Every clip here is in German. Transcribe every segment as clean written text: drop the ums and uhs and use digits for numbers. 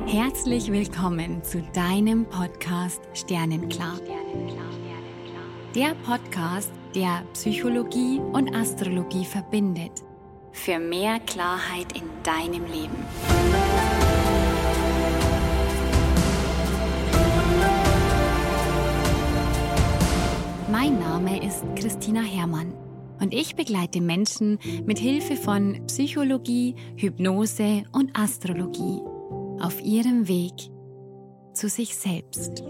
Herzlich willkommen zu deinem Podcast Sternenklar. Der Podcast, der Psychologie und Astrologie verbindet. Für mehr Klarheit in deinem Leben. Mein Name ist Christina Herrmann und ich begleite Menschen mit Hilfe von Psychologie, Hypnose und Astrologie auf ihrem Weg zu sich selbst.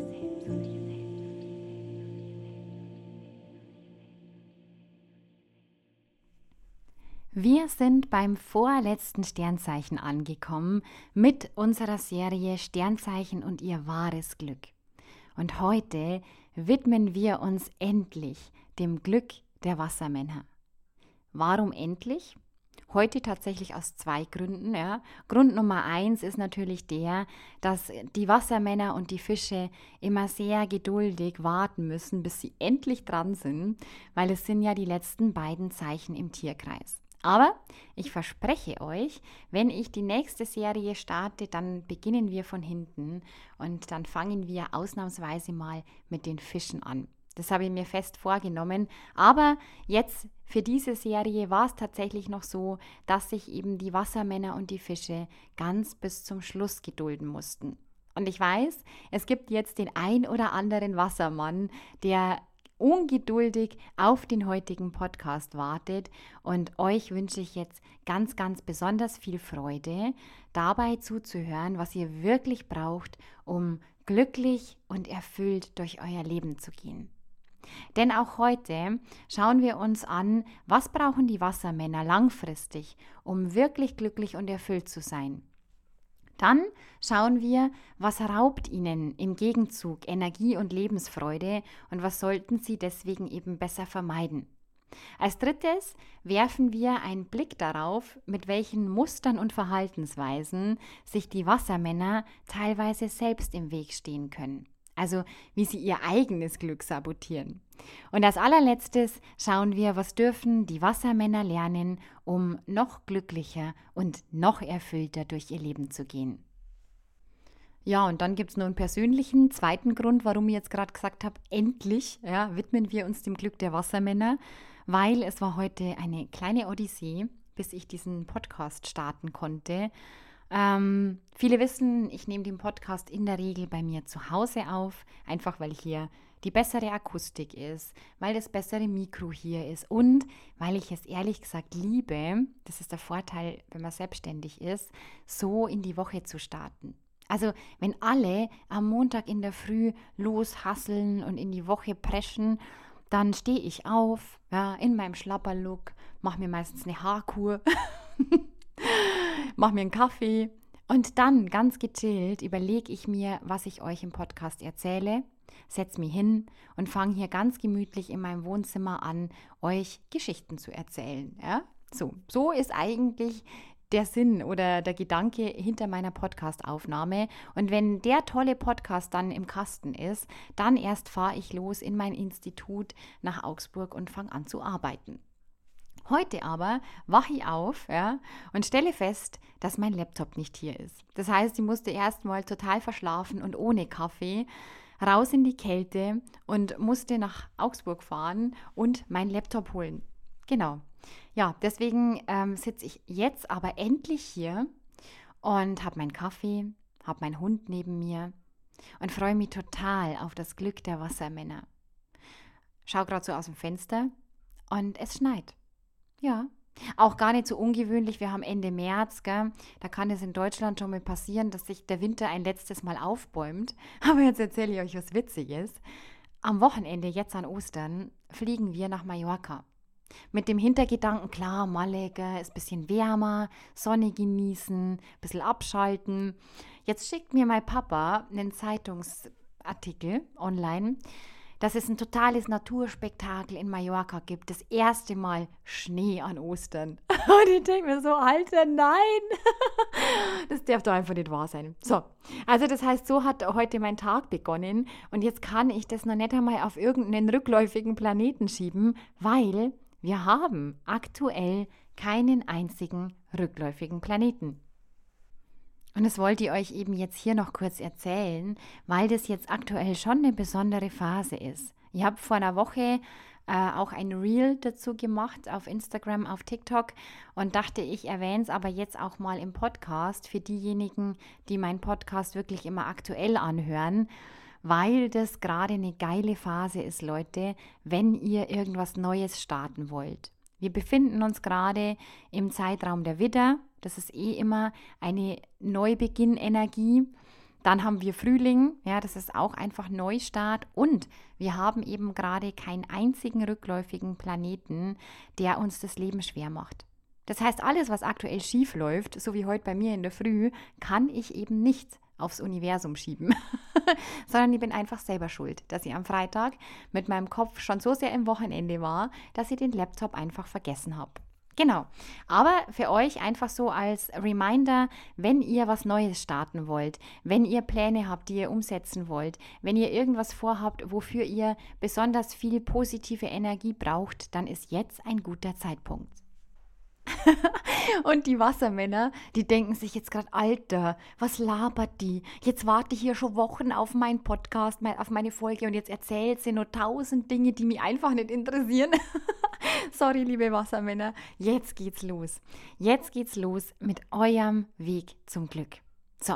Wir sind beim vorletzten Sternzeichen angekommen mit unserer Serie Sternzeichen und ihr wahres Glück. Und heute widmen wir uns endlich dem Glück der Wassermänner. Warum endlich? Heute tatsächlich aus 2 Gründen. Ja. Grund Nummer 1 ist natürlich der, dass die Wassermänner und die Fische immer sehr geduldig warten müssen, bis sie endlich dran sind, weil es sind ja die letzten beiden Zeichen im Tierkreis. Aber ich verspreche euch, wenn ich die nächste Serie starte, dann beginnen wir von hinten und dann fangen wir ausnahmsweise mal mit den Fischen an. Das habe ich mir fest vorgenommen, aber jetzt für diese Serie war es tatsächlich noch so, dass sich eben die Wassermänner und die Fische ganz bis zum Schluss gedulden mussten. Und ich weiß, es gibt jetzt den ein oder anderen Wassermann, der ungeduldig auf den heutigen Podcast wartet, und euch wünsche ich jetzt ganz, ganz besonders viel Freude, dabei zuzuhören, was ihr wirklich braucht, um glücklich und erfüllt durch euer Leben zu gehen. Denn auch heute schauen wir uns an, was brauchen die Wassermänner langfristig, um wirklich glücklich und erfüllt zu sein. Dann schauen wir, was raubt ihnen im Gegenzug Energie und Lebensfreude und was sollten sie deswegen eben besser vermeiden. Als drittes werfen wir einen Blick darauf, mit welchen Mustern und Verhaltensweisen sich die Wassermänner teilweise selbst im Weg stehen können. Also wie sie ihr eigenes Glück sabotieren. Und als allerletztes schauen wir, was dürfen die Wassermänner lernen, um noch glücklicher und noch erfüllter durch ihr Leben zu gehen. Ja, und dann gibt es noch einen persönlichen zweiten Grund, warum ich jetzt gerade gesagt habe, endlich widmen wir uns dem Glück der Wassermänner, weil es war heute eine kleine Odyssee, bis ich diesen Podcast starten konnte. Viele wissen, ich nehme den Podcast in der Regel bei mir zu Hause auf, einfach weil hier die bessere Akustik ist, weil das bessere Mikro hier ist und weil ich es ehrlich gesagt liebe, das ist der Vorteil, wenn man selbstständig ist, so in die Woche zu starten. Also wenn alle am Montag in der Früh loshasseln und in die Woche preschen, dann stehe ich auf, in meinem Schlapperlook, mache mir meistens eine Haarkur, mache mir einen Kaffee und dann ganz gechillt überlege ich mir, was ich euch im Podcast erzähle, setze mich hin und fange hier ganz gemütlich in meinem Wohnzimmer an, euch Geschichten zu erzählen. Ja? So ist eigentlich der Sinn oder der Gedanke hinter meiner Podcast-Aufnahme. Und wenn der tolle Podcast dann im Kasten ist, dann erst fahre ich los in mein Institut nach Augsburg und fange an zu arbeiten. Heute aber wache ich auf und stelle fest, dass mein Laptop nicht hier ist. Das heißt, ich musste erst mal total verschlafen und ohne Kaffee raus in die Kälte und musste nach Augsburg fahren und meinen Laptop holen. Genau. Ja, deswegen sitze ich jetzt aber endlich hier und habe meinen Kaffee, habe meinen Hund neben mir und freue mich total auf das Glück der Wassermänner. Schau gerade so aus dem Fenster und es schneit. Ja, auch gar nicht so ungewöhnlich. Wir haben Ende März, gell? Da kann es in Deutschland schon mal passieren, dass sich der Winter ein letztes Mal aufbäumt. Aber jetzt erzähle ich euch was Witziges. Am Wochenende, jetzt an Ostern, fliegen wir nach Mallorca. Mit dem Hintergedanken, klar, Malle, gell, ist ein bisschen wärmer, Sonne genießen, ein bisschen abschalten. Jetzt schickt mir mein Papa einen Zeitungsartikel online, dass es ein totales Naturspektakel in Mallorca gibt. Das erste Mal Schnee an Ostern. Und ich denke mir so, Alter, nein. Das darf doch einfach nicht wahr sein. So, also das heißt, so hat heute mein Tag begonnen. Und jetzt kann ich das noch nicht einmal auf irgendeinen rückläufigen Planeten schieben, weil wir haben aktuell keinen einzigen rückläufigen Planeten. Und das wollte ich euch eben jetzt hier noch kurz erzählen, weil das jetzt aktuell schon eine besondere Phase ist. Ich habe vor einer Woche auch ein Reel dazu gemacht auf Instagram, auf TikTok und dachte, ich erwähne es aber jetzt auch mal im Podcast für diejenigen, die meinen Podcast wirklich immer aktuell anhören, weil das gerade eine geile Phase ist, Leute, wenn ihr irgendwas Neues starten wollt. Wir befinden uns gerade im Zeitraum der Widder. Das ist immer eine Neubeginn-Energie. Dann haben wir Frühling, ja, das ist auch einfach Neustart. Und wir haben eben gerade keinen einzigen rückläufigen Planeten, der uns das Leben schwer macht. Das heißt, alles, was aktuell schief läuft, so wie heute bei mir in der Früh, kann ich eben nicht aufs Universum schieben, sondern ich bin einfach selber schuld, dass ich am Freitag mit meinem Kopf schon so sehr im Wochenende war, dass ich den Laptop einfach vergessen habe. Genau, aber für euch einfach so als Reminder, wenn ihr was Neues starten wollt, wenn ihr Pläne habt, die ihr umsetzen wollt, wenn ihr irgendwas vorhabt, wofür ihr besonders viel positive Energie braucht, dann ist jetzt ein guter Zeitpunkt. Und die Wassermänner, die denken sich jetzt gerade, Alter, was labert die? Jetzt warte ich hier schon Wochen auf meinen Podcast, auf meine Folge und jetzt erzählt sie nur 1000 Dinge, die mich einfach nicht interessieren. Sorry, liebe Wassermänner, jetzt geht's los. Jetzt geht's los mit eurem Weg zum Glück. So,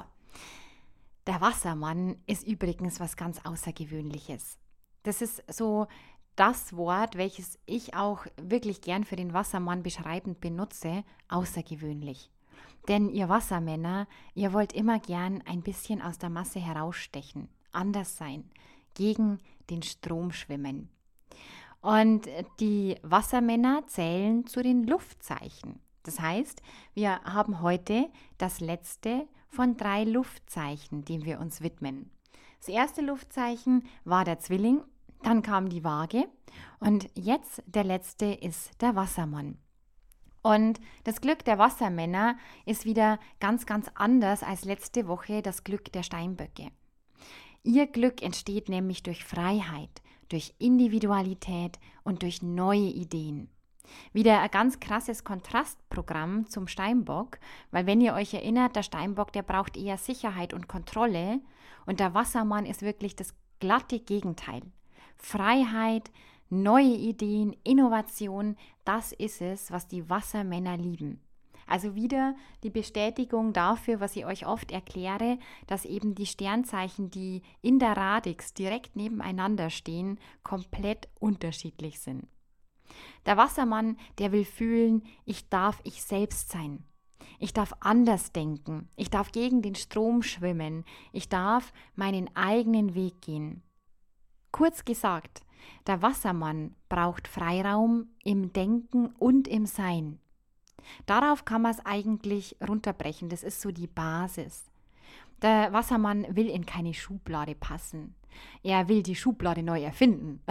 der Wassermann ist übrigens was ganz Außergewöhnliches. Das ist so das Wort, welches ich auch wirklich gern für den Wassermann beschreibend benutze, außergewöhnlich. Denn ihr Wassermänner, ihr wollt immer gern ein bisschen aus der Masse herausstechen, anders sein, gegen den Strom schwimmen. Und die Wassermänner zählen zu den Luftzeichen. Das heißt, wir haben heute das letzte von 3 Luftzeichen, dem wir uns widmen. Das erste Luftzeichen war der Zwilling, dann kam die Waage und jetzt der letzte ist der Wassermann. Und das Glück der Wassermänner ist wieder ganz, ganz anders als letzte Woche das Glück der Steinböcke. Ihr Glück entsteht nämlich durch Freiheit, durch Individualität und durch neue Ideen. Wieder ein ganz krasses Kontrastprogramm zum Steinbock, weil wenn ihr euch erinnert, der Steinbock, der braucht eher Sicherheit und Kontrolle und der Wassermann ist wirklich das glatte Gegenteil. Freiheit, neue Ideen, Innovation, das ist es, was die Wassermänner lieben. Also wieder die Bestätigung dafür, was ich euch oft erkläre, dass eben die Sternzeichen, die in der Radix direkt nebeneinander stehen, komplett unterschiedlich sind. Der Wassermann, der will fühlen, ich darf ich selbst sein. Ich darf anders denken. Ich darf gegen den Strom schwimmen. Ich darf meinen eigenen Weg gehen. Kurz gesagt, der Wassermann braucht Freiraum im Denken und im Sein. Darauf kann man es eigentlich runterbrechen, das ist so die Basis. Der Wassermann will in keine Schublade passen. Er will die Schublade neu erfinden.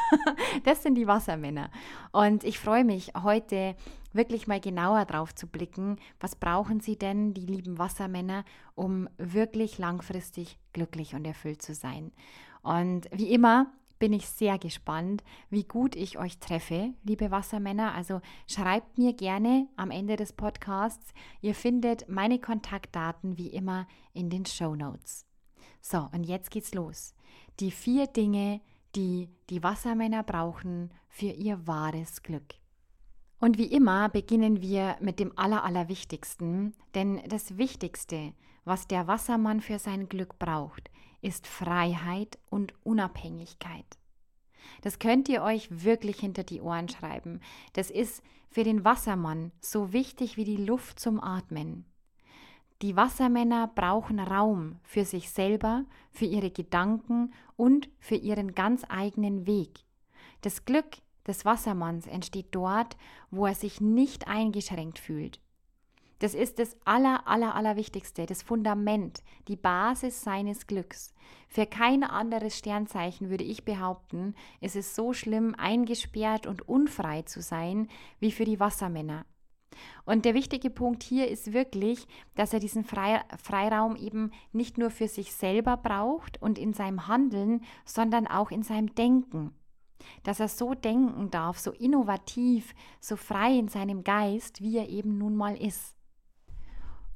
Das sind die Wassermänner. Und ich freue mich, heute wirklich mal genauer drauf zu blicken, was brauchen sie denn, die lieben Wassermänner, um wirklich langfristig glücklich und erfüllt zu sein. Und wie immer bin ich sehr gespannt, wie gut ich euch treffe, liebe Wassermänner. Also schreibt mir gerne am Ende des Podcasts. Ihr findet meine Kontaktdaten wie immer in den Shownotes. So, und jetzt geht's los. Die 4 Dinge, die die Wassermänner brauchen für ihr wahres Glück. Und wie immer beginnen wir mit dem Allerwichtigsten, denn das Wichtigste, was der Wassermann für sein Glück braucht, ist Freiheit und Unabhängigkeit. Das könnt ihr euch wirklich hinter die Ohren schreiben. Das ist für den Wassermann so wichtig wie die Luft zum Atmen. Die Wassermänner brauchen Raum für sich selber, für ihre Gedanken und für ihren ganz eigenen Weg. Das Glück des Wassermanns entsteht dort, wo er sich nicht eingeschränkt fühlt. Das ist das Allerwichtigste, das Fundament, die Basis seines Glücks. Für kein anderes Sternzeichen würde ich behaupten, ist es so schlimm, eingesperrt und unfrei zu sein, wie für die Wassermänner. Und der wichtige Punkt hier ist wirklich, dass er diesen Freiraum eben nicht nur für sich selber braucht und in seinem Handeln, sondern auch in seinem Denken. Dass er so denken darf, so innovativ, so frei in seinem Geist, wie er eben nun mal ist.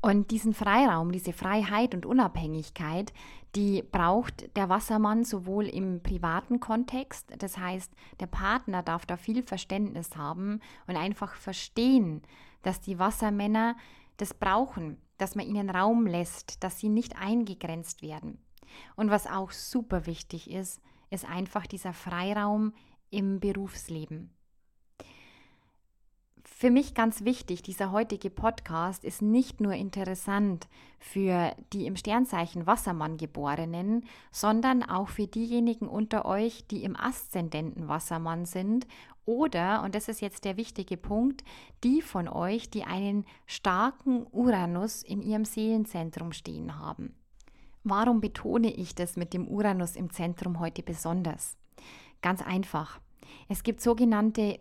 Und diesen Freiraum, diese Freiheit und Unabhängigkeit, die braucht der Wassermann sowohl im privaten Kontext, das heißt, der Partner darf da viel Verständnis haben und einfach verstehen, dass die Wassermänner das brauchen, dass man ihnen Raum lässt, dass sie nicht eingegrenzt werden. Und was auch super wichtig ist, ist einfach dieser Freiraum im Berufsleben. Für mich ganz wichtig, dieser heutige Podcast ist nicht nur interessant für die im Sternzeichen Wassermann Geborenen, sondern auch für diejenigen unter euch, die im Aszendenten Wassermann sind oder, und das ist jetzt der wichtige Punkt, die von euch, die einen starken Uranus in ihrem Seelenzentrum stehen haben. Warum betone ich das mit dem Uranus im Zentrum heute besonders? Ganz einfach. Es gibt sogenannte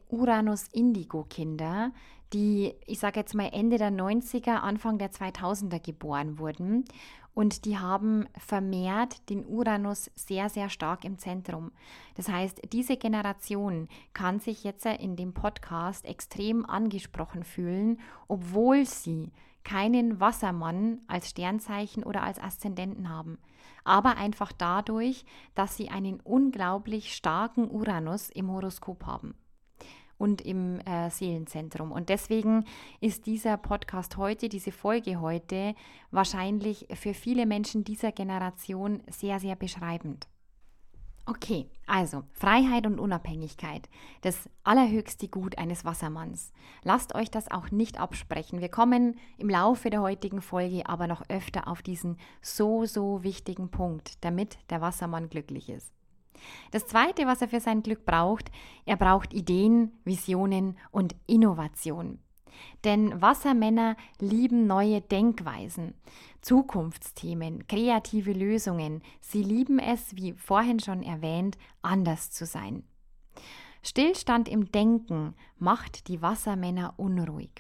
Uranus-Indigo-Kinder, die, ich sage jetzt mal Ende der 90er, Anfang der 2000er geboren wurden und die haben vermehrt den Uranus sehr, sehr stark im Zentrum. Das heißt, diese Generation kann sich jetzt in dem Podcast extrem angesprochen fühlen, obwohl sie keinen Wassermann als Sternzeichen oder als Aszendenten haben. Aber einfach dadurch, dass sie einen unglaublich starken Uranus im Horoskop haben und im Seelenzentrum. Und deswegen ist dieser Podcast heute, diese Folge heute, wahrscheinlich für viele Menschen dieser Generation sehr, sehr beschreibend. Okay, also Freiheit und Unabhängigkeit, das allerhöchste Gut eines Wassermanns. Lasst euch das auch nicht absprechen. Wir kommen im Laufe der heutigen Folge aber noch öfter auf diesen so wichtigen Punkt, damit der Wassermann glücklich ist. Das Zweite, was er für sein Glück braucht, er braucht Ideen, Visionen und Innovation. Denn Wassermänner lieben neue Denkweisen, Zukunftsthemen, kreative Lösungen. Sie lieben es, wie vorhin schon erwähnt, anders zu sein. Stillstand im Denken macht die Wassermänner unruhig.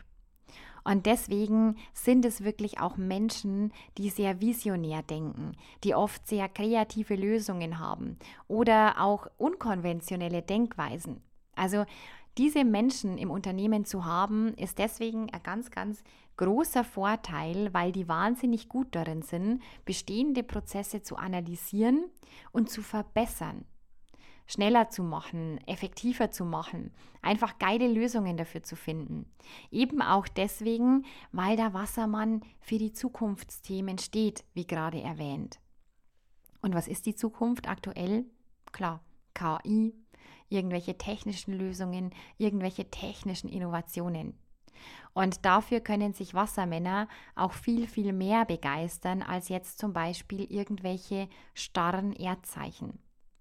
Und deswegen sind es wirklich auch Menschen, die sehr visionär denken, die oft sehr kreative Lösungen haben oder auch unkonventionelle Denkweisen. Also diese Menschen im Unternehmen zu haben, ist deswegen ein ganz, ganz großer Vorteil, weil die wahnsinnig gut darin sind, bestehende Prozesse zu analysieren und zu verbessern, schneller zu machen, effektiver zu machen, einfach geile Lösungen dafür zu finden. Eben auch deswegen, weil der Wassermann für die Zukunftsthemen steht, wie gerade erwähnt. Und was ist die Zukunft aktuell? Klar, KI, irgendwelche technischen Lösungen, irgendwelche technischen Innovationen. Und dafür können sich Wassermänner auch viel, viel mehr begeistern als jetzt zum Beispiel irgendwelche starren Erdzeichen.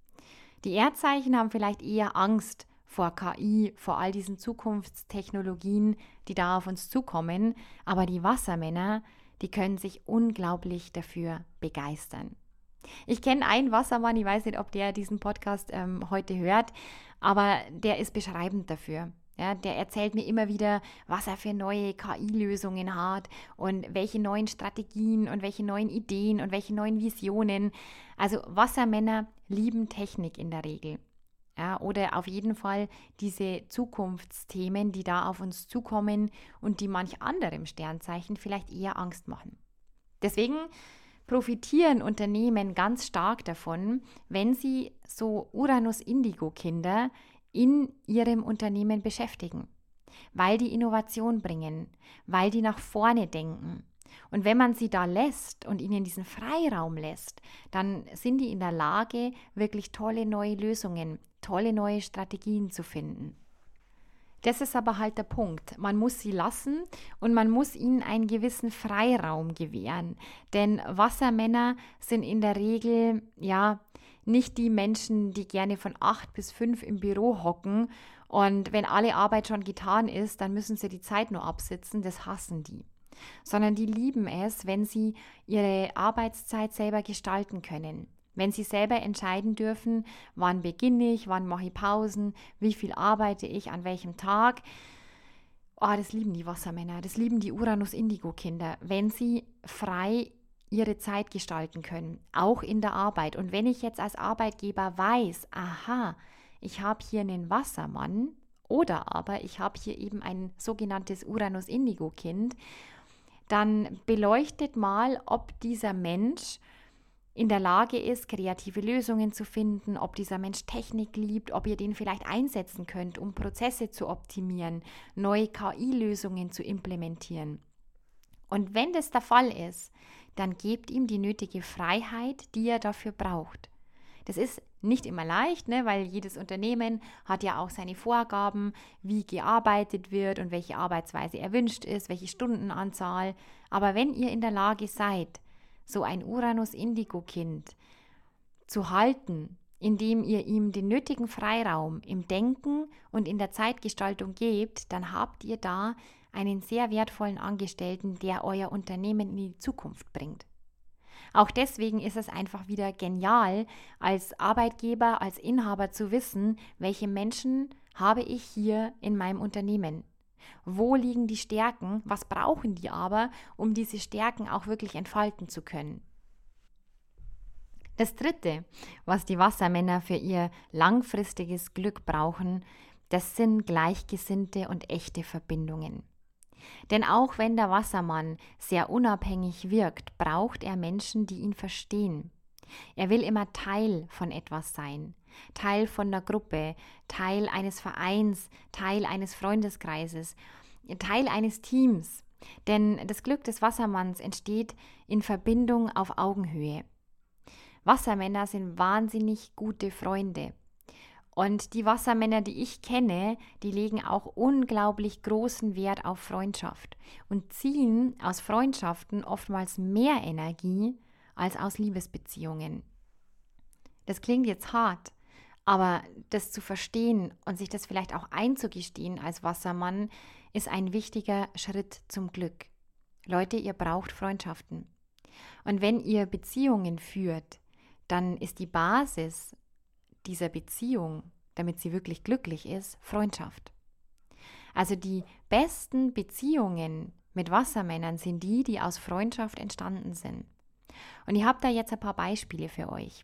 Die Erdzeichen haben vielleicht eher Angst vor KI, vor all diesen Zukunftstechnologien, die da auf uns zukommen, aber die Wassermänner, die können sich unglaublich dafür begeistern. Ich kenne einen Wassermann, ich weiß nicht, ob der diesen Podcast heute hört, aber der ist beschreibend dafür. Ja, der erzählt mir immer wieder, was er für neue KI-Lösungen hat und welche neuen Strategien und welche neuen Ideen und welche neuen Visionen. Also Wassermänner lieben Technik in der Regel. Ja, oder auf jeden Fall diese Zukunftsthemen, die da auf uns zukommen und die manch anderem Sternzeichen vielleicht eher Angst machen. Deswegen profitieren Unternehmen ganz stark davon, wenn sie so Uranus-Indigo-Kinder in ihrem Unternehmen beschäftigen, weil die Innovation bringen, weil die nach vorne denken. Und wenn man sie da lässt und ihnen diesen Freiraum lässt, dann sind die in der Lage, wirklich tolle neue Lösungen, tolle neue Strategien zu finden. Das ist aber halt der Punkt. Man muss sie lassen und man muss ihnen einen gewissen Freiraum gewähren. Denn Wassermänner sind in der Regel, ja, nicht die Menschen, die gerne von 8 bis 5 im Büro hocken und wenn alle Arbeit schon getan ist, dann müssen sie die Zeit nur absitzen. Das hassen die. Sondern die lieben es, wenn sie ihre Arbeitszeit selber gestalten können. Wenn sie selber entscheiden dürfen, wann beginne ich, wann mache ich Pausen, wie viel arbeite ich, an welchem Tag. Oh, das lieben die Wassermänner, das lieben die Uranus-Indigo-Kinder, wenn sie frei ihre Zeit gestalten können, auch in der Arbeit. Und wenn ich jetzt als Arbeitgeber weiß, aha, ich habe hier einen Wassermann oder aber ich habe hier eben ein sogenanntes Uranus-Indigo-Kind, dann beleuchtet mal, ob dieser Mensch in der Lage ist, kreative Lösungen zu finden, ob dieser Mensch Technik liebt, ob ihr den vielleicht einsetzen könnt, um Prozesse zu optimieren, neue KI-Lösungen zu implementieren. Und wenn das der Fall ist, dann gebt ihm die nötige Freiheit, die er dafür braucht. Das ist nicht immer leicht, ne, weil jedes Unternehmen hat ja auch seine Vorgaben, wie gearbeitet wird und welche Arbeitsweise erwünscht ist, welche Stundenanzahl. Aber wenn ihr in der Lage seid, so ein Uranus-Indigo-Kind zu halten, indem ihr ihm den nötigen Freiraum im Denken und in der Zeitgestaltung gebt, dann habt ihr da einen sehr wertvollen Angestellten, der euer Unternehmen in die Zukunft bringt. Auch deswegen ist es einfach wieder genial, als Arbeitgeber, als Inhaber zu wissen, welche Menschen habe ich hier in meinem Unternehmen. Wo liegen die Stärken? Was brauchen die aber, um diese Stärken auch wirklich entfalten zu können? Das Dritte, was die Wassermänner für ihr langfristiges Glück brauchen, das sind gleichgesinnte und echte Verbindungen. Denn auch wenn der Wassermann sehr unabhängig wirkt, braucht er Menschen, die ihn verstehen. Er will immer Teil von etwas sein, Teil von der Gruppe, Teil eines Vereins, Teil eines Freundeskreises, Teil eines Teams. Denn das Glück des Wassermanns entsteht in Verbindung auf Augenhöhe. Wassermänner sind wahnsinnig gute Freunde. Und die Wassermänner, die ich kenne, die legen auch unglaublich großen Wert auf Freundschaft und ziehen aus Freundschaften oftmals mehr Energie als aus Liebesbeziehungen. Das klingt jetzt hart, aber das zu verstehen und sich das vielleicht auch einzugestehen als Wassermann ist ein wichtiger Schritt zum Glück. Leute, ihr braucht Freundschaften. Und wenn ihr Beziehungen führt, dann ist die Basis dieser Beziehung, damit sie wirklich glücklich ist, Freundschaft. Also die besten Beziehungen mit Wassermännern sind die, die aus Freundschaft entstanden sind. Und ich habe da jetzt ein paar Beispiele für euch.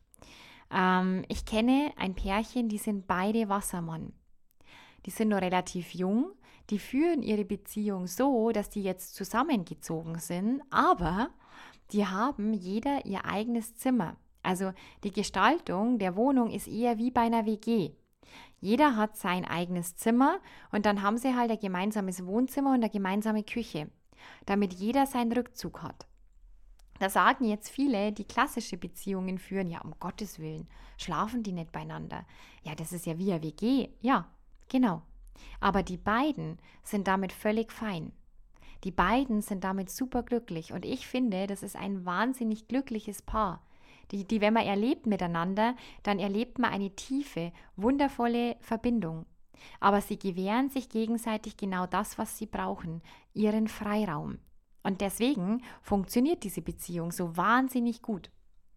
Ich kenne ein Pärchen, die sind beide Wassermann. Die sind noch relativ jung, die führen ihre Beziehung so, dass die jetzt zusammengezogen sind, aber die haben jeder ihr eigenes Zimmer. Also die Gestaltung der Wohnung ist eher wie bei einer WG. Jeder hat sein eigenes Zimmer und dann haben sie halt ein gemeinsames Wohnzimmer und eine gemeinsame Küche, damit jeder seinen Rückzug hat. Da sagen jetzt viele, die klassische Beziehungen führen, ja, um Gottes Willen, schlafen die nicht beieinander? Ja, das ist ja wie eine WG. Ja, genau. Aber die beiden sind damit völlig fein. Die beiden sind damit super glücklich und ich finde, das ist ein wahnsinnig glückliches Paar. Die, wenn man erlebt miteinander, dann erlebt man eine tiefe, wundervolle Verbindung. Aber sie gewähren sich gegenseitig genau das, was sie brauchen, ihren Freiraum. Und deswegen funktioniert diese Beziehung so wahnsinnig gut.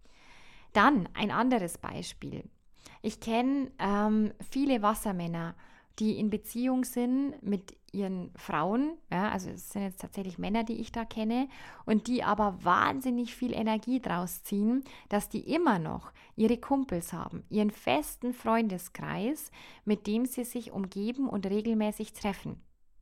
Dann ein anderes Beispiel. Ich kenne viele Wassermänner, die in Beziehung sind mit ihren Frauen, ja, also es sind jetzt tatsächlich Männer, die ich da kenne, und die aber wahnsinnig viel Energie draus ziehen, dass die immer noch ihre Kumpels haben, ihren festen Freundeskreis, mit dem sie sich umgeben und regelmäßig treffen.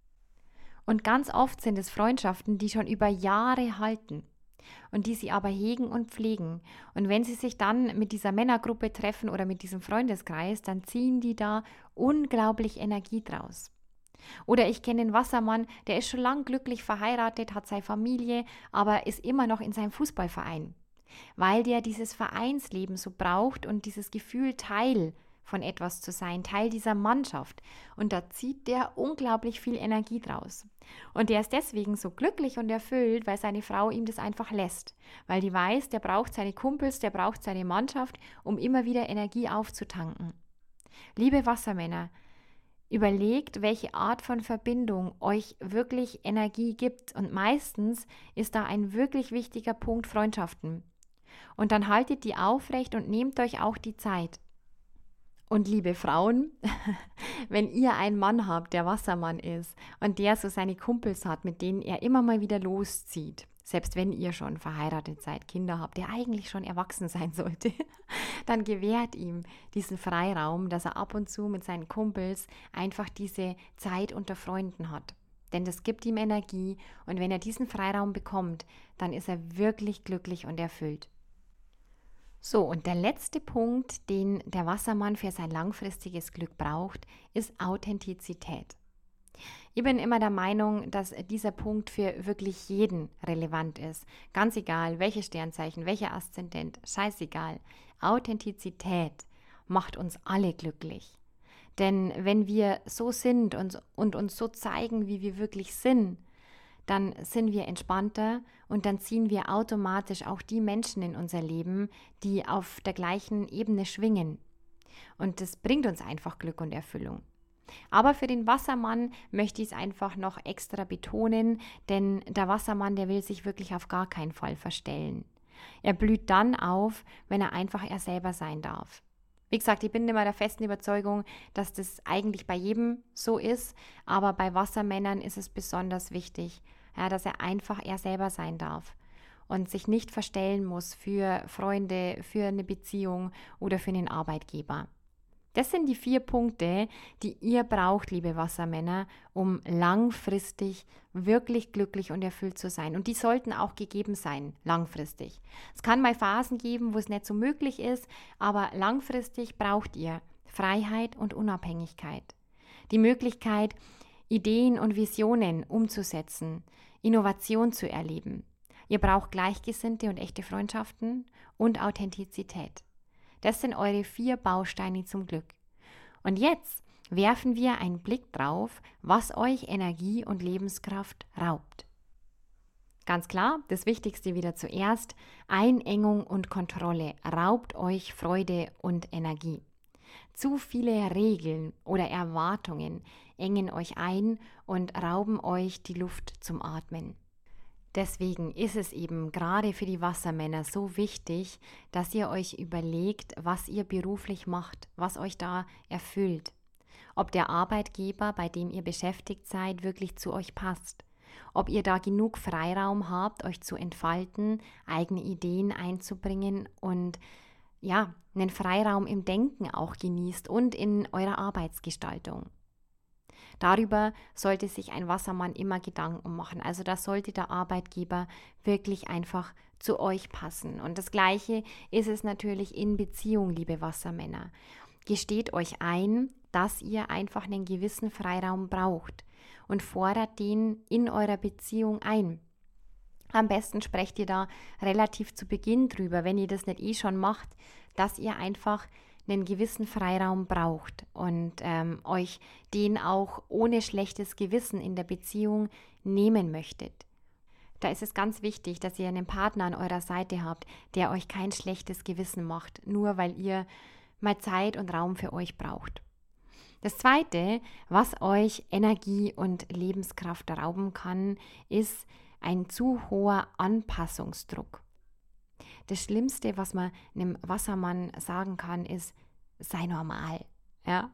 Und ganz oft sind es Freundschaften, die schon über Jahre halten und die sie aber hegen und pflegen. Und wenn sie sich dann mit dieser Männergruppe treffen oder mit diesem Freundeskreis, dann ziehen die da unglaublich Energie draus. Oder ich kenne den Wassermann, der ist schon lang glücklich verheiratet, hat seine Familie, aber ist immer noch in seinem Fußballverein, weil der dieses Vereinsleben so braucht und dieses Gefühl, Teil von etwas zu sein, Teil dieser Mannschaft. Und da zieht der unglaublich viel Energie draus. Und der ist deswegen so glücklich und erfüllt, weil seine Frau ihm das einfach lässt. Weil die weiß, der braucht seine Kumpels, der braucht seine Mannschaft, um immer wieder Energie aufzutanken. Liebe Wassermänner, überlegt, welche Art von Verbindung euch wirklich Energie gibt. Und meistens ist da ein wirklich wichtiger Punkt Freundschaften. Und dann haltet die aufrecht und nehmt euch auch die Zeit. Und liebe Frauen, wenn ihr einen Mann habt, der Wassermann ist und der so seine Kumpels hat, mit denen er immer mal wieder loszieht, selbst wenn ihr schon verheiratet seid, Kinder habt, der eigentlich schon erwachsen sein sollte, dann gewährt ihm diesen Freiraum, dass er ab und zu mit seinen Kumpels einfach diese Zeit unter Freunden hat. Denn das gibt ihm Energie und wenn er diesen Freiraum bekommt, dann ist er wirklich glücklich und erfüllt. So, und der letzte Punkt, den der Wassermann für sein langfristiges Glück braucht, ist Authentizität. Ich bin immer der Meinung, dass dieser Punkt für wirklich jeden relevant ist. Ganz egal, welches Sternzeichen, welcher Aszendent, scheißegal. Authentizität macht uns alle glücklich. Denn wenn wir so sind und uns so zeigen, wie wir wirklich sind, dann sind wir entspannter und dann ziehen wir automatisch auch die Menschen in unser Leben, die auf der gleichen Ebene schwingen. Und das bringt uns einfach Glück und Erfüllung. Aber für den Wassermann möchte ich es einfach noch extra betonen, denn der Wassermann, der will sich wirklich auf gar keinen Fall verstellen. Er blüht dann auf, wenn er einfach er selber sein darf. Wie gesagt, ich bin immer der festen Überzeugung, dass das eigentlich bei jedem so ist, aber bei Wassermännern ist es besonders wichtig, ja, dass er einfach er selber sein darf und sich nicht verstellen muss für Freunde, für eine Beziehung oder für einen Arbeitgeber. Das sind die 4 Punkte, die ihr braucht, liebe Wassermänner, um langfristig wirklich glücklich und erfüllt zu sein. Und die sollten auch gegeben sein, langfristig. Es kann mal Phasen geben, wo es nicht so möglich ist, aber langfristig braucht ihr Freiheit und Unabhängigkeit. Die Möglichkeit, Ideen und Visionen umzusetzen, Innovation zu erleben. Ihr braucht Gleichgesinnte und echte Freundschaften und Authentizität. Das sind eure 4 Bausteine zum Glück. Und jetzt werfen wir einen Blick drauf, was euch Energie und Lebenskraft raubt. Ganz klar, das Wichtigste wieder zuerst, Einengung und Kontrolle raubt euch Freude und Energie. Zu viele Regeln oder Erwartungen engen euch ein und rauben euch die Luft zum Atmen. Deswegen ist es eben gerade für die Wassermänner so wichtig, dass ihr euch überlegt, was ihr beruflich macht, was euch da erfüllt. Ob der Arbeitgeber, bei dem ihr beschäftigt seid, wirklich zu euch passt. Ob ihr da genug Freiraum habt, euch zu entfalten, eigene Ideen einzubringen und ja, einen Freiraum im Denken auch genießt und in eurer Arbeitsgestaltung. Darüber sollte sich ein Wassermann immer Gedanken machen. Also da sollte der Arbeitgeber wirklich einfach zu euch passen. Und das Gleiche ist es natürlich in Beziehung, liebe Wassermänner. Gesteht euch ein, dass ihr einfach einen gewissen Freiraum braucht und fordert den in eurer Beziehung ein. Am besten sprecht ihr da relativ zu Beginn drüber, wenn ihr das nicht eh schon macht, dass ihr einfach einen gewissen Freiraum braucht und euch den auch ohne schlechtes Gewissen in der Beziehung nehmen möchtet. Da ist es ganz wichtig, dass ihr einen Partner an eurer Seite habt, der euch kein schlechtes Gewissen macht, nur weil ihr mal Zeit und Raum für euch braucht. Das Zweite, was euch Energie und Lebenskraft rauben kann, ist ein zu hoher Anpassungsdruck. Das Schlimmste, was man einem Wassermann sagen kann, ist, sei normal. Ja?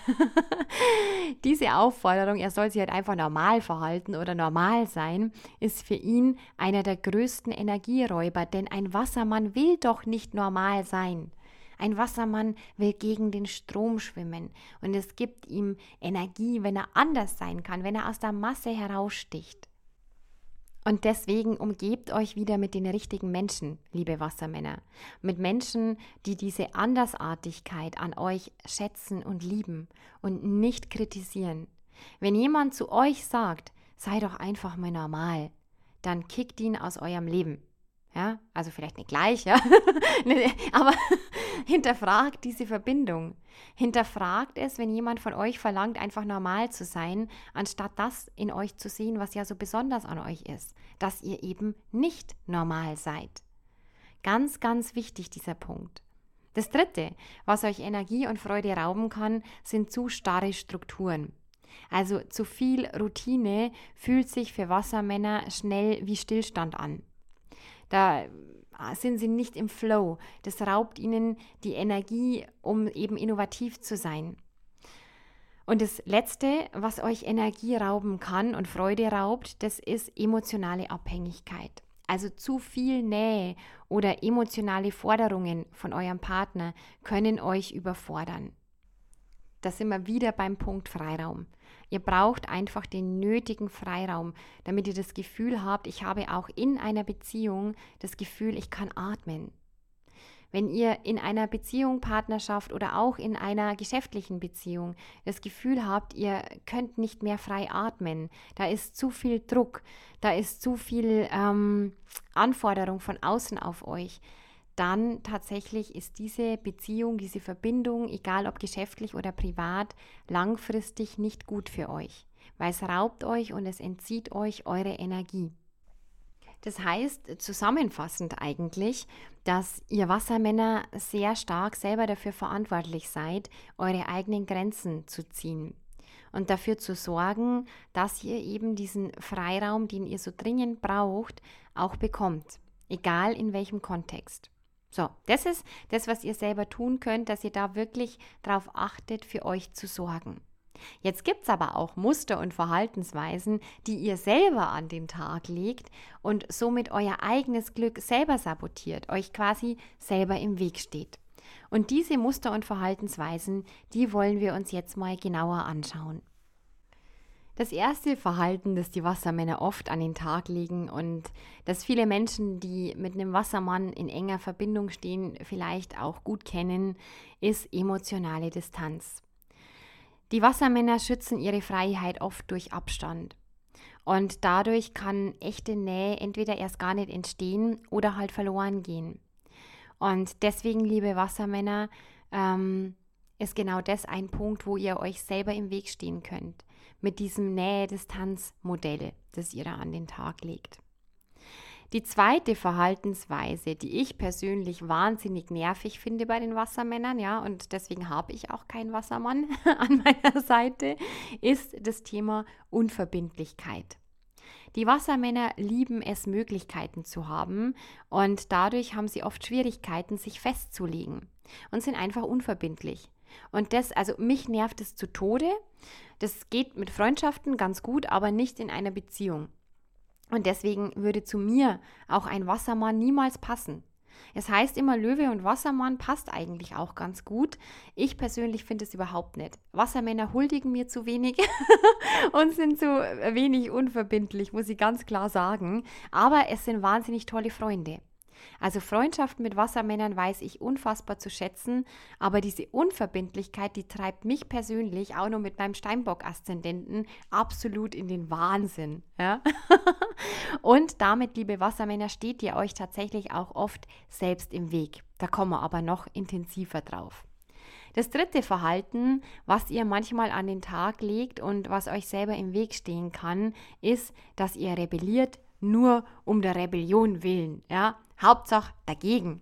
Diese Aufforderung, er soll sich halt einfach normal verhalten oder normal sein, ist für ihn einer der größten Energieräuber, denn ein Wassermann will doch nicht normal sein. Ein Wassermann will gegen den Strom schwimmen und es gibt ihm Energie, wenn er anders sein kann, wenn er aus der Masse heraussticht. Und deswegen umgebt euch wieder mit den richtigen Menschen, liebe Wassermänner. Mit Menschen, die diese Andersartigkeit an euch schätzen und lieben und nicht kritisieren. Wenn jemand zu euch sagt, sei doch einfach mal normal, dann kickt ihn aus eurem Leben. Ja, also vielleicht nicht gleich, ja, aber hinterfragt diese Verbindung. Hinterfragt es, wenn jemand von euch verlangt, einfach normal zu sein, anstatt das in euch zu sehen, was ja so besonders an euch ist, dass ihr eben nicht normal seid. Ganz, ganz wichtig dieser Punkt. Das Dritte, was euch Energie und Freude rauben kann, sind zu starre Strukturen. Also zu viel Routine fühlt sich für Wassermänner schnell wie Stillstand an. Da sind sie nicht im Flow. Das raubt ihnen die Energie, um eben innovativ zu sein. Und das Letzte, was euch Energie rauben kann und Freude raubt, das ist emotionale Abhängigkeit. Also zu viel Nähe oder emotionale Forderungen von eurem Partner können euch überfordern. da sind wir wieder beim Punkt Freiraum. Ihr braucht einfach den nötigen Freiraum, damit ihr das Gefühl habt, ich habe auch in einer Beziehung das Gefühl, ich kann atmen. Wenn ihr in einer Beziehung, Partnerschaft oder auch in einer geschäftlichen Beziehung das Gefühl habt, ihr könnt nicht mehr frei atmen, da ist zu viel Druck, da ist zu viel Anforderung von außen auf euch, dann tatsächlich ist diese Beziehung, diese Verbindung, egal ob geschäftlich oder privat, langfristig nicht gut für euch, weil es raubt euch und es entzieht euch eure Energie. Das heißt zusammenfassend eigentlich, dass ihr Wassermänner sehr stark selber dafür verantwortlich seid, eure eigenen Grenzen zu ziehen und dafür zu sorgen, dass ihr eben diesen Freiraum, den ihr so dringend braucht, auch bekommt, egal in welchem Kontext. So, das ist das, was ihr selber tun könnt, dass ihr da wirklich darauf achtet, für euch zu sorgen. Jetzt gibt es aber auch Muster und Verhaltensweisen, die ihr selber an den Tag legt und somit euer eigenes Glück selber sabotiert, euch quasi selber im Weg steht. Und diese Muster und Verhaltensweisen, die wollen wir uns jetzt mal genauer anschauen. Das erste Verhalten, das die Wassermänner oft an den Tag legen und das viele Menschen, die mit einem Wassermann in enger Verbindung stehen, vielleicht auch gut kennen, ist emotionale Distanz. Die Wassermänner schützen ihre Freiheit oft durch Abstand. Und dadurch kann echte Nähe entweder erst gar nicht entstehen oder halt verloren gehen. Und deswegen, liebe Wassermänner, ist genau das ein Punkt, wo ihr euch selber im Weg stehen könnt. Mit diesem Nähe-Distanz-Modell, das ihr da an den Tag legt. Die zweite Verhaltensweise, die ich persönlich wahnsinnig nervig finde bei den Wassermännern, ja, und deswegen habe ich auch keinen Wassermann an meiner Seite, ist das Thema Unverbindlichkeit. Die Wassermänner lieben es, Möglichkeiten zu haben und dadurch haben sie oft Schwierigkeiten, sich festzulegen und sind einfach unverbindlich. Und also mich nervt es zu Tode. Das geht mit Freundschaften ganz gut, aber nicht in einer Beziehung. Und deswegen würde zu mir auch ein Wassermann niemals passen. Es heißt immer, Löwe und Wassermann passt eigentlich auch ganz gut. Ich persönlich finde es überhaupt nicht. Wassermänner huldigen mir zu wenig und sind zu wenig unverbindlich, muss ich ganz klar sagen. Aber es sind wahnsinnig tolle Freunde. Also Freundschaften mit Wassermännern weiß ich unfassbar zu schätzen, aber diese Unverbindlichkeit, die treibt mich persönlich auch noch mit meinem Steinbock-Aszendenten absolut in den Wahnsinn. Ja? Und damit, liebe Wassermänner, steht ihr euch tatsächlich auch oft selbst im Weg. Da kommen wir aber noch intensiver drauf. Das dritte Verhalten, was ihr manchmal an den Tag legt und was euch selber im Weg stehen kann, ist, dass ihr rebelliert, nur um der Rebellion willen, ja, Hauptsache dagegen.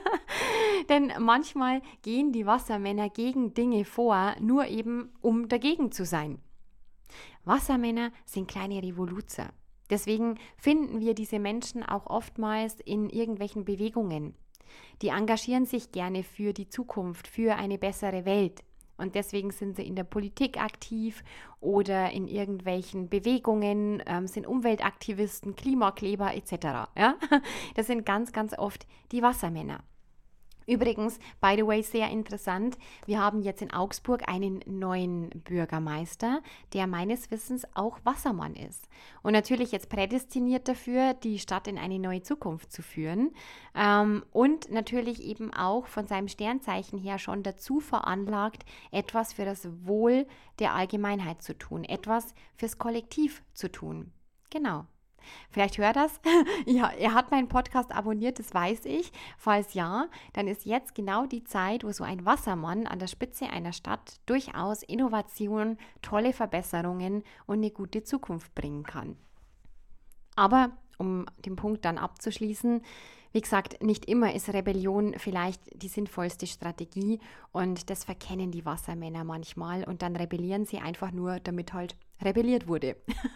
Denn manchmal gehen die Wassermänner gegen Dinge vor, nur eben um dagegen zu sein. Wassermänner sind kleine Revoluzer. Deswegen finden wir diese Menschen auch oftmals in irgendwelchen Bewegungen. Die engagieren sich gerne für die Zukunft, für eine bessere Welt. Und deswegen sind sie in der Politik aktiv oder in irgendwelchen Bewegungen, sind Umweltaktivisten, Klimakleber etc. Ja? Das sind ganz, ganz oft die Wassermänner. Übrigens, by the way, sehr interessant, wir haben jetzt in Augsburg einen neuen Bürgermeister, der meines Wissens auch Wassermann ist. Und natürlich jetzt prädestiniert dafür, die Stadt in eine neue Zukunft zu führen. Und natürlich eben auch von seinem Sternzeichen her schon dazu veranlagt, etwas für das Wohl der Allgemeinheit zu tun, etwas fürs Kollektiv zu tun. Genau. Vielleicht hört das. Ja, er hat meinen Podcast abonniert, das weiß ich. Falls ja, dann ist jetzt genau die Zeit, wo so ein Wassermann an der Spitze einer Stadt durchaus Innovationen, tolle Verbesserungen und eine gute Zukunft bringen kann. Aber um den Punkt dann abzuschließen, wie gesagt, nicht immer ist Rebellion vielleicht die sinnvollste Strategie und das verkennen die Wassermänner manchmal und dann rebellieren sie einfach nur, damit halt rebelliert wurde.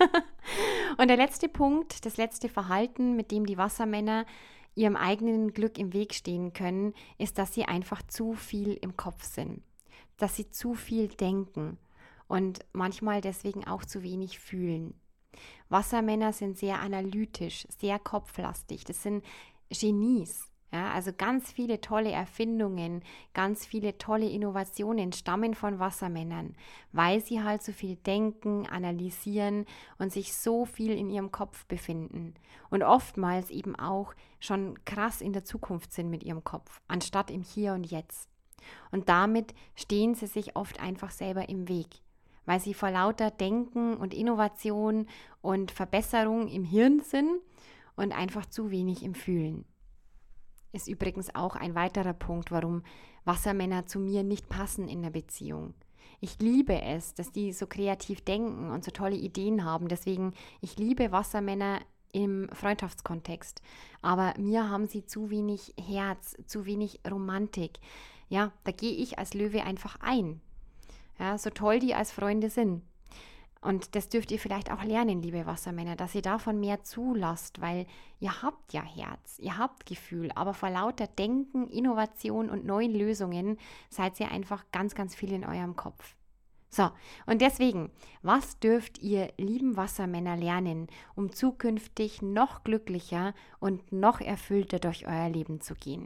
Und der letzte Punkt, das letzte Verhalten, mit dem die Wassermänner ihrem eigenen Glück im Weg stehen können, ist, dass sie einfach zu viel im Kopf sind, dass sie zu viel denken und manchmal deswegen auch zu wenig fühlen. Wassermänner sind sehr analytisch, sehr kopflastig, das sind Genies. Ja, also ganz viele tolle Erfindungen, ganz viele tolle Innovationen stammen von Wassermännern, weil sie halt so viel denken, analysieren und sich so viel in ihrem Kopf befinden und oftmals eben auch schon krass in der Zukunft sind mit ihrem Kopf, anstatt im Hier und Jetzt. Und damit stehen sie sich oft einfach selber im Weg, weil sie vor lauter Denken und Innovation und Verbesserung im Hirn sind und einfach zu wenig im Fühlen. Ist übrigens auch ein weiterer Punkt, warum Wassermänner zu mir nicht passen in der Beziehung. Ich liebe es, dass die so kreativ denken und so tolle Ideen haben. Deswegen, ich liebe Wassermänner im Freundschaftskontext. Aber mir haben sie zu wenig Herz, zu wenig Romantik. Ja, da gehe ich als Löwe einfach ein. Ja, so toll die als Freunde sind. Und das dürft ihr vielleicht auch lernen, liebe Wassermänner, dass ihr davon mehr zulasst, weil ihr habt ja Herz, ihr habt Gefühl, aber vor lauter Denken, Innovation und neuen Lösungen seid ihr einfach ganz, ganz viel in eurem Kopf. So, und deswegen, was dürft ihr lieben Wassermänner lernen, um zukünftig noch glücklicher und noch erfüllter durch euer Leben zu gehen?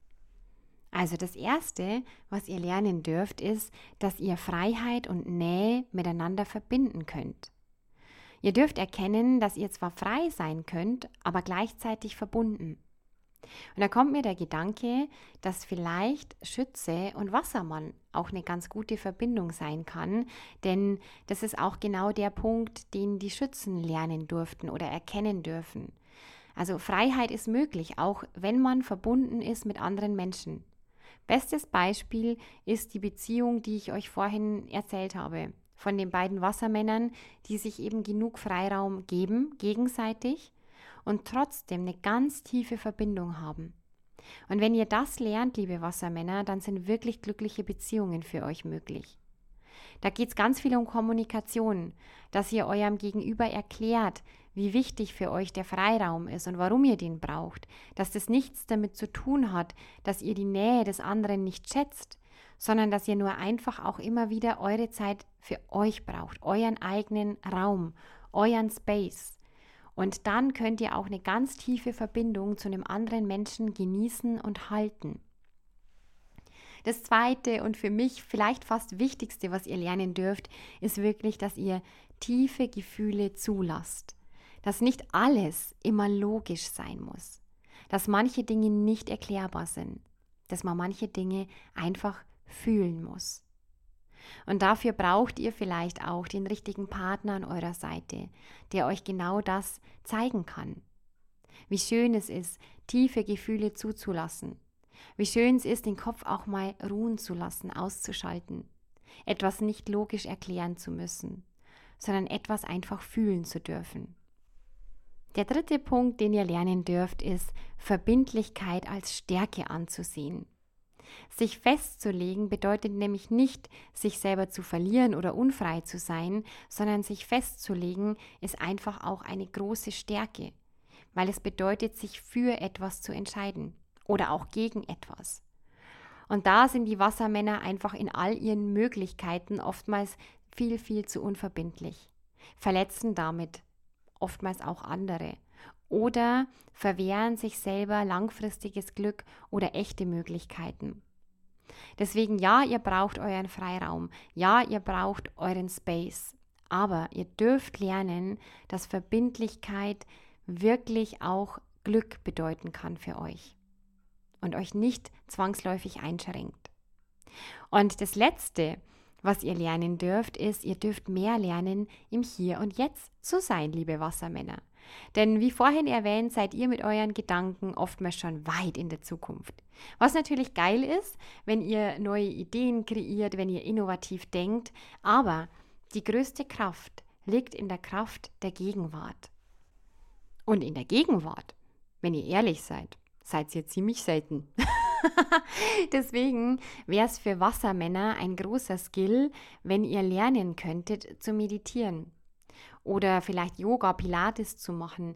Also das Erste, was ihr lernen dürft, ist, dass ihr Freiheit und Nähe miteinander verbinden könnt. Ihr dürft erkennen, dass ihr zwar frei sein könnt, aber gleichzeitig verbunden. Und da kommt mir der Gedanke, dass vielleicht Schütze und Wassermann auch eine ganz gute Verbindung sein kann, denn das ist auch genau der Punkt, den die Schützen lernen durften oder erkennen dürfen. Also Freiheit ist möglich, auch wenn man verbunden ist mit anderen Menschen. Bestes Beispiel ist die Beziehung, die ich euch vorhin erzählt habe, von den beiden Wassermännern, die sich eben genug Freiraum geben, gegenseitig, und trotzdem eine ganz tiefe Verbindung haben. Und wenn ihr das lernt, liebe Wassermänner, dann sind wirklich glückliche Beziehungen für euch möglich. Da geht es ganz viel um Kommunikation, dass ihr eurem Gegenüber erklärt, wie wichtig für euch der Freiraum ist und warum ihr den braucht, dass das nichts damit zu tun hat, dass ihr die Nähe des anderen nicht schätzt, sondern dass ihr nur einfach auch immer wieder eure Zeit für euch braucht, euren eigenen Raum, euren Space. Und dann könnt ihr auch eine ganz tiefe Verbindung zu einem anderen Menschen genießen und halten. Das Zweite und für mich vielleicht fast Wichtigste, was ihr lernen dürft, ist wirklich, dass ihr tiefe Gefühle zulasst. Dass nicht alles immer logisch sein muss. Dass manche Dinge nicht erklärbar sind. Dass man manche Dinge einfach fühlen muss. Und dafür braucht ihr vielleicht auch den richtigen Partner an eurer Seite, der euch genau das zeigen kann. Wie schön es ist, tiefe Gefühle zuzulassen. Wie schön es ist, den Kopf auch mal ruhen zu lassen, auszuschalten. Etwas nicht logisch erklären zu müssen, sondern etwas einfach fühlen zu dürfen. Der dritte Punkt, den ihr lernen dürft, ist, Verbindlichkeit als Stärke anzusehen. Sich festzulegen bedeutet nämlich nicht, sich selber zu verlieren oder unfrei zu sein, sondern sich festzulegen ist einfach auch eine große Stärke, weil es bedeutet, sich für etwas zu entscheiden oder auch gegen etwas. Und da sind die Wassermänner einfach in all ihren Möglichkeiten oftmals viel, viel zu unverbindlich, verletzen damit oftmals auch andere oder verwehren sich selber langfristiges Glück oder echte Möglichkeiten. Deswegen ja, ihr braucht euren Freiraum, ja, ihr braucht euren Space, aber ihr dürft lernen, dass Verbindlichkeit wirklich auch Glück bedeuten kann für euch und euch nicht zwangsläufig einschränkt. Und das Letzte, was ihr lernen dürft, ist, ihr dürft mehr lernen, im Hier und Jetzt zu sein, liebe Wassermänner. Denn wie vorhin erwähnt, seid ihr mit euren Gedanken oftmals schon weit in der Zukunft. Was natürlich geil ist, wenn ihr neue Ideen kreiert, wenn ihr innovativ denkt, aber die größte Kraft liegt in der Kraft der Gegenwart. Und in der Gegenwart, wenn ihr ehrlich seid, seid ihr ziemlich selten. Deswegen wäre es für Wassermänner ein großer Skill, wenn ihr lernen könntet zu meditieren oder vielleicht Yoga, Pilates zu machen.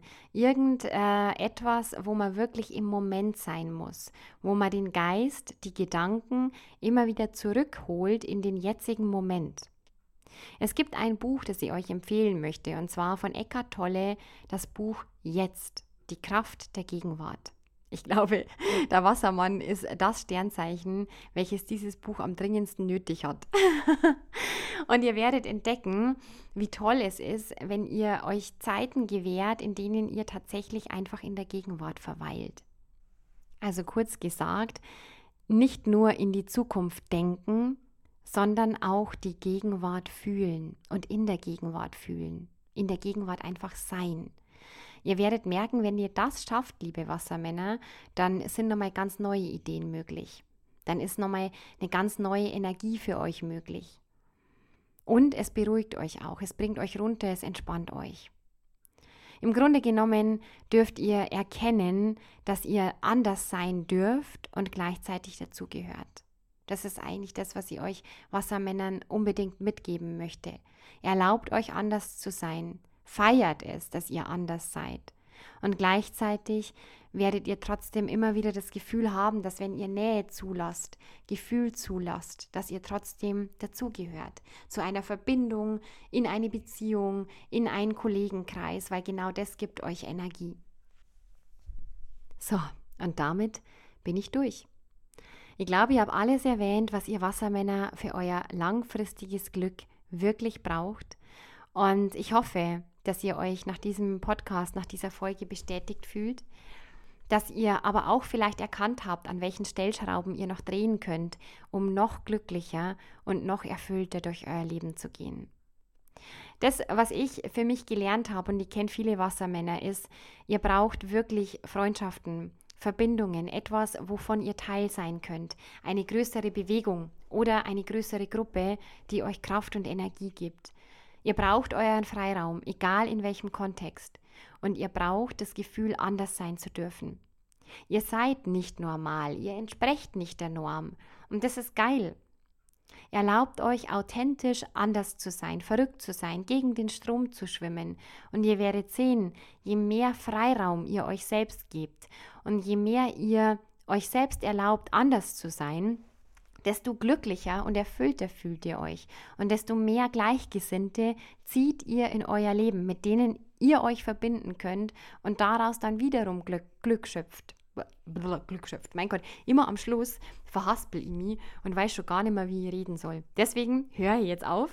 Etwas, wo man wirklich im Moment sein muss, wo man den Geist, die Gedanken immer wieder zurückholt in den jetzigen Moment. Es gibt ein Buch, das ich euch empfehlen möchte, und zwar von Eckhart Tolle, das Buch Jetzt, die Kraft der Gegenwart. Ich glaube, der Wassermann ist das Sternzeichen, welches dieses Buch am dringendsten nötig hat. Und ihr werdet entdecken, wie toll es ist, wenn ihr euch Zeiten gewährt, in denen ihr tatsächlich einfach in der Gegenwart verweilt. Also kurz gesagt, nicht nur in die Zukunft denken, sondern auch die Gegenwart fühlen und in der Gegenwart fühlen. In der Gegenwart einfach sein. Ihr werdet merken, wenn ihr das schafft, liebe Wassermänner, dann sind nochmal ganz neue Ideen möglich. Dann ist nochmal eine ganz neue Energie für euch möglich. Und es beruhigt euch auch, es bringt euch runter, es entspannt euch. Im Grunde genommen dürft ihr erkennen, dass ihr anders sein dürft und gleichzeitig dazugehört. Das ist eigentlich das, was ich euch Wassermännern unbedingt mitgeben möchte. Erlaubt euch anders zu sein. Feiert es, dass ihr anders seid. Und gleichzeitig werdet ihr trotzdem immer wieder das Gefühl haben, dass wenn ihr Nähe zulasst, Gefühl zulasst, dass ihr trotzdem dazugehört. Zu einer Verbindung, in eine Beziehung, in einen Kollegenkreis, weil genau das gibt euch Energie. So, und damit bin ich durch. Ich glaube, ich habe alles erwähnt, was ihr Wassermänner für euer langfristiges Glück wirklich braucht. Und ich hoffe, dass ihr euch nach diesem Podcast, nach dieser Folge bestätigt fühlt, dass ihr aber auch vielleicht erkannt habt, an welchen Stellschrauben ihr noch drehen könnt, um noch glücklicher und noch erfüllter durch euer Leben zu gehen. Das, was ich für mich gelernt habe, und ich kenne viele Wassermänner, ist, ihr braucht wirklich Freundschaften, Verbindungen, etwas, wovon ihr Teil sein könnt, eine größere Bewegung oder eine größere Gruppe, die euch Kraft und Energie gibt. Ihr braucht euren Freiraum, egal in welchem Kontext. Und ihr braucht das Gefühl, anders sein zu dürfen. Ihr seid nicht normal, ihr entsprecht nicht der Norm. Und das ist geil. Erlaubt euch authentisch anders zu sein, verrückt zu sein, gegen den Strom zu schwimmen. Und ihr werdet sehen, je mehr Freiraum ihr euch selbst gebt und je mehr ihr euch selbst erlaubt, anders zu sein, desto glücklicher und erfüllter fühlt ihr euch und desto mehr Gleichgesinnte zieht ihr in euer Leben, mit denen ihr euch verbinden könnt und daraus dann wiederum Glück schöpft. Glück schöpft. Mein Gott, immer am Schluss verhaspel ich mich und weiß schon gar nicht mehr, wie ich reden soll. Deswegen höre ich jetzt auf.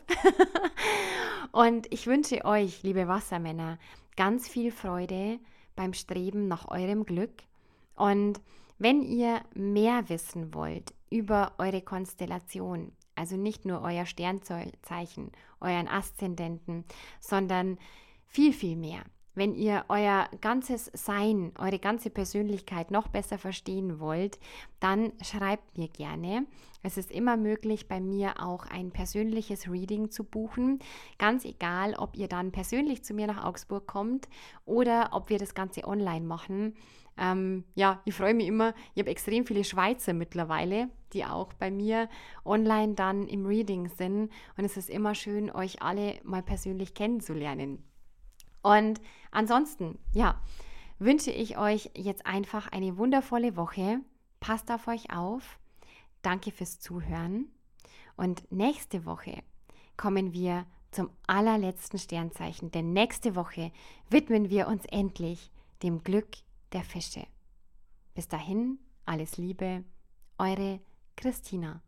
Und ich wünsche euch, liebe Wassermänner, ganz viel Freude beim Streben nach eurem Glück. Und wenn ihr mehr wissen wollt über eure Konstellation, also nicht nur euer Sternzeichen, euren Aszendenten, sondern viel, viel mehr. Wenn ihr euer ganzes Sein, eure ganze Persönlichkeit noch besser verstehen wollt, dann schreibt mir gerne. Es ist immer möglich, bei mir auch ein persönliches Reading zu buchen. Ganz egal, ob ihr dann persönlich zu mir nach Augsburg kommt oder ob wir das Ganze online machen. Ich freue mich immer. Ich habe extrem viele Schweizer mittlerweile, die auch bei mir online dann im Reading sind. Und es ist immer schön, euch alle mal persönlich kennenzulernen. Und ansonsten, wünsche ich euch jetzt einfach eine wundervolle Woche. Passt auf euch auf. Danke fürs Zuhören. Und nächste Woche kommen wir zum allerletzten Sternzeichen. Denn nächste Woche widmen wir uns endlich dem Glück der Fische. Bis dahin, alles Liebe, eure Christina.